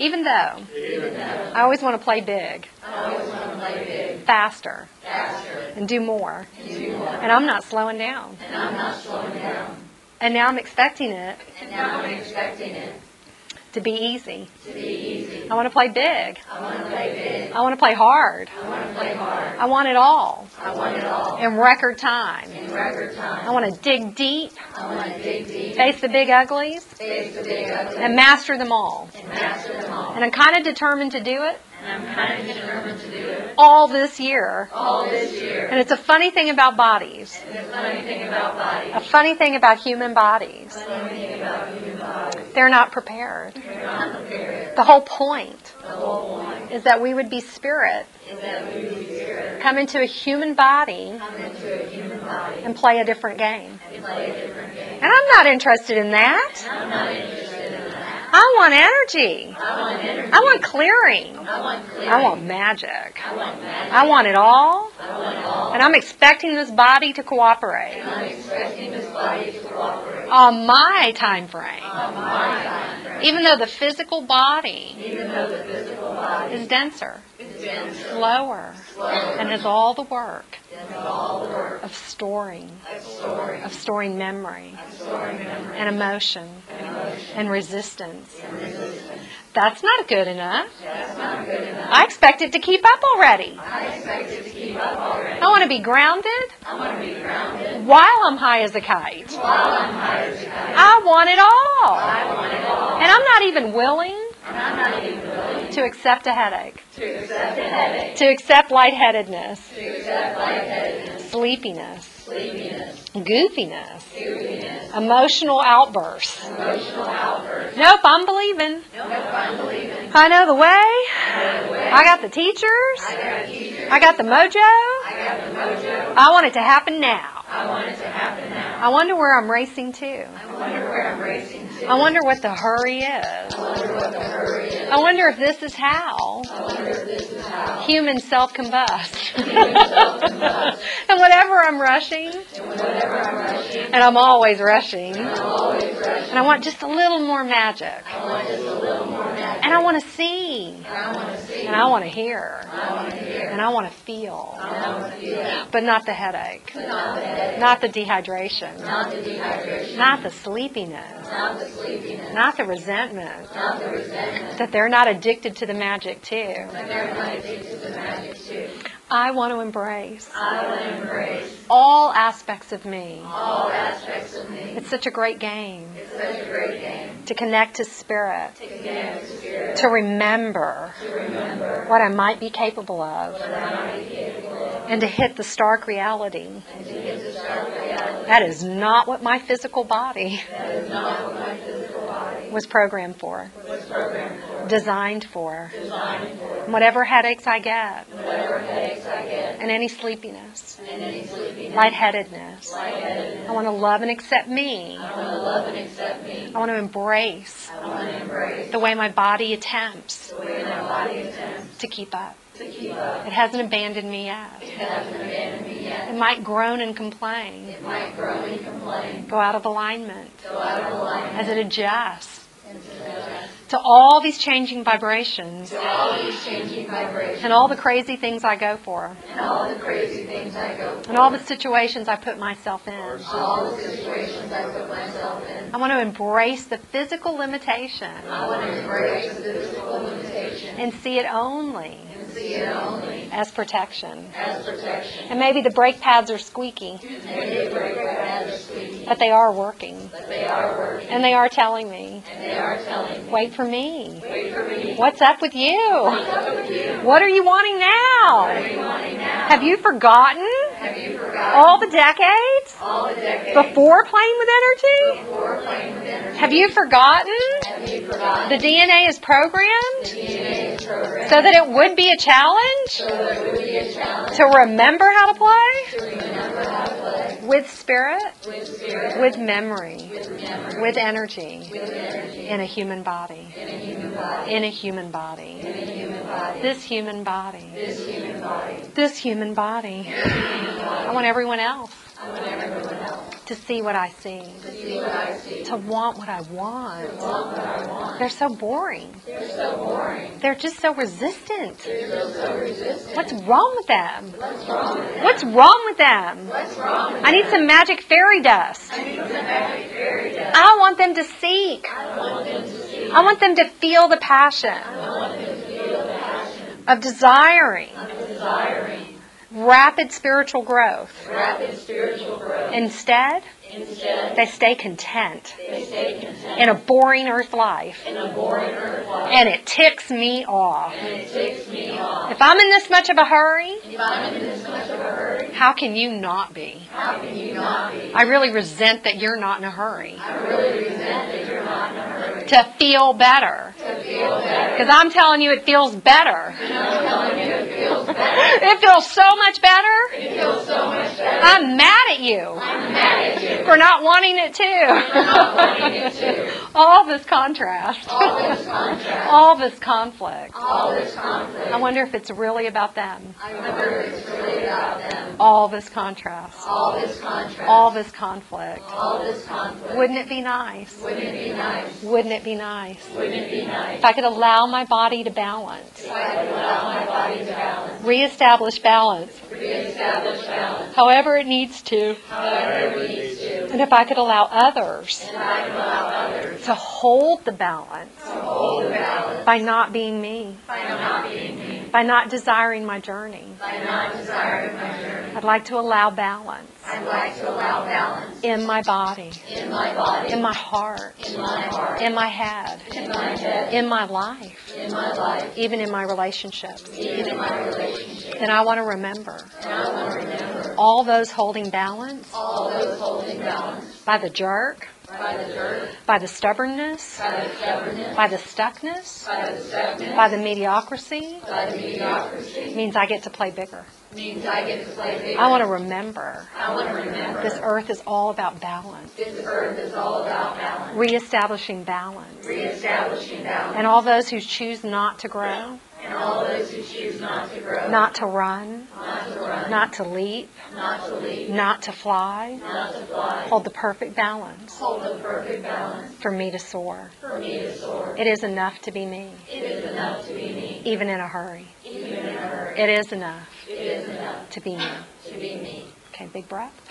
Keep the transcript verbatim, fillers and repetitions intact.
Even though, Even though I always want to play big, I always want to play big, faster, faster, and do more. and do more. And I'm not slowing down. And I'm not slowing down. And now I'm expecting it And now I'm expecting it to be easy. to be easy. I want to play big. I want to play big. I want to play hard. I want to play hard. I want it all I want it all. in record time. In record time. I want to dig deep, I want to dig deep, face the big uglies, face the big ugly, and master them all. and master them all. And I'm kind of determined to do it And I'm kind of determined to do it all this year. all this year. And it's a funny thing about bodies, And the funny thing about bodies, a funny thing about human bodies. the funny thing about human bodies, They're not prepared. they're not prepared. The whole point The whole point is that we would be spirit, is that we would spirit come into a human body, come into a human body and play a different game. and play a different game. And I'm not interested in that. I'm not interested in that. I want energy. I want energy. I want clearing. I want clearing. I want magic. I want magic. I want it all. I want it all. And I'm expecting this body to cooperate And I'm expecting this body to cooperate on my time frame. on my time frame. Even though the physical body Even though the physical body is denser, is dense, slower, slower, and has all the work and all the work of storing, of storing, of storing memory of storing memory and emotion and emotion and resistance. and resistance. That's not good enough. That's not good enough. I expect it to keep up already. I expect it to keep up already. I want to be grounded I want to be grounded while I'm high as a kite. while I'm high as a kite. I want it all. I want it all. And I'm not even willing And I'm not even willing to accept a headache, to accept a headache, to accept lightheadedness, to accept lightheadedness, sleepiness, sleepiness, goofiness, goofiness, emotional outbursts. emotional outbursts. Nope, I'm believing. Nope, I'm believing. I know the way. I know the way. I got the teachers. I got a teacher. I got the mojo. I got the mojo. I want it to happen now. I want it to happen now. I wonder where I'm racing to. I wonder where I'm racing to. I wonder what the hurry is. I wonder what the hurry is. I wonder if this is how I wonder if this is how. humans self-combust. Humans self-combust. And whatever I'm rushing, And whenever I'm rushing, and I'm always rushing, I'm always rushing. and I want just a little more magic. I want just a little more magic. And I want to see, And I want to see. and I want to hear, And I want to hear. and I want to feel, And I want to feel. but not the headache, But not the headache. not the dehydration, Not the dehydration. not the sleepiness, Not the sleepiness. not the resentment, Not the resentment. that they're not addicted to the magic too. But they're not addicted to the magic too. I want to embrace I want to embrace all aspects of me. all aspects of me. It's such a great game It's such a great game to connect to spirit, to connect with spirit, to remember to remember what I might be capable of, what I might be capable of, and to hit the stark reality. and to get to stark reality. That is not what my physical body That is not what my physical body was programmed for, was programmed for, designed for. designed for. Whatever headaches I get, Whatever headaches I get, and any sleepiness, and any sleepiness, lightheadedness, lightheadedness, I want to love and accept me. I want to love and accept me. I want to embrace I want to embrace the way my body attempts the way my body attempts to keep up. to keep up. It hasn't abandoned me yet. It hasn't abandoned me yet. It might groan and complain, It might grow and complain, go out of alignment go out of alignment, as it adjusts and suggest to all these changing vibrations to all these changing vibrations and all the crazy things I go for and all the crazy things I go through, and all the situations I put myself in. all the situations I put myself in. I want to embrace the physical limitation I want to embrace the physical limitation and see it only and see it only as protection. as protection. And maybe the brake pads are squeaky, Maybe they break right out of squeaky, but they are working. but they are working, And they are telling me, and they are telling me, wait for me. wait for me. What's up with you? What's up with you? What are you wanting What are now? you wanting now? Have you forgotten Have you forgotten all the decades all the decades before playing with energy? before playing with energy? Have you forgotten Have you forgotten the D N A is programmed D N A program so that it would be a challenge so that it would be a challenge to remember how to play to remember how to play with spirit, with spirit, with memory, with memory, with energy with energy in a human body, in a human body, in a human body, in a human body, this human body, this human body, this human body. this human body. I want everyone else I want everyone else To see what I see. To see what I see. To want what I want. To want what I want. They're so boring. They're so boring. They're just so resistant. They're just so resistant. What's wrong with them? What's wrong with them? What's wrong with them? What's wrong with I need some magic fairy dust. I need some magic fairy dust. I want them to seek. I want them to see. I want them to feel the passion I want them to feel the passion of desiring of desiring rapid spiritual growth. rapid spiritual growth. Instead, Instead, they stay content they stay content in a boring earth life. in a boring earth life. And it ticks me off. And it takes me off. If I'm in this much of a hurry, If I'm in this much of a hurry, how can you not be? how can you not be? I really resent that you're not in a hurry. I really resent that you're not in a hurry To feel better. to feel better. Because I'm telling you it feels better. And I'm telling you it feels better. It feels so much better. It feels so much better. I'm mad at you I'm mad at you for not wanting it for not wanting it too. too. All this contrast. All this contrast. All this conflict. All this conflict. I wonder if it's really about them. I wonder if it's really about them. All this contrast. All this contrast. All this conflict. All this conflict. Wouldn't it be nice? Wouldn't it be nice? Wouldn't it be nice? Wouldn't it be nice? If I could allow my body to balance. If I could allow my body to balance. Reestablish balance. Reestablish balance. However it needs to. However it needs to. And if I could allow others And I could allow others to hold the balance to hold the balance by not being me, by not being me. by not desiring my journey. By not desiring my journey. I'd like to allow balance I'd like to allow balance in my body, in my body. in my heart, In my heart. in my head, In my head. in my life, In my life. even in my relationships. Even in my relationship. And I want to remember And I want to remember all those holding balance all those holding balance by the jerk, by the dirt, by the stubbornness, by the stubbornness, by the stuckness, by the stuckness, by the mediocrity, by the mediocrity. means I get to play bigger. Means I get to play bigger. I want to remember I want to remember this earth is all about balance, this earth is all about balance. reestablishing balance. Reestablishing balance. And all those who choose not to grow, And all those who choose not to grow, not to run, not to run, not to leap, not to leap, not to fly, not to fly, hold the perfect balance hold the perfect balance for me to soar. for me to soar. It is enough to be me, It is enough to be me, even in a hurry. even in a hurry. It is enough It is enough to be me. to be me. Okay, big breath.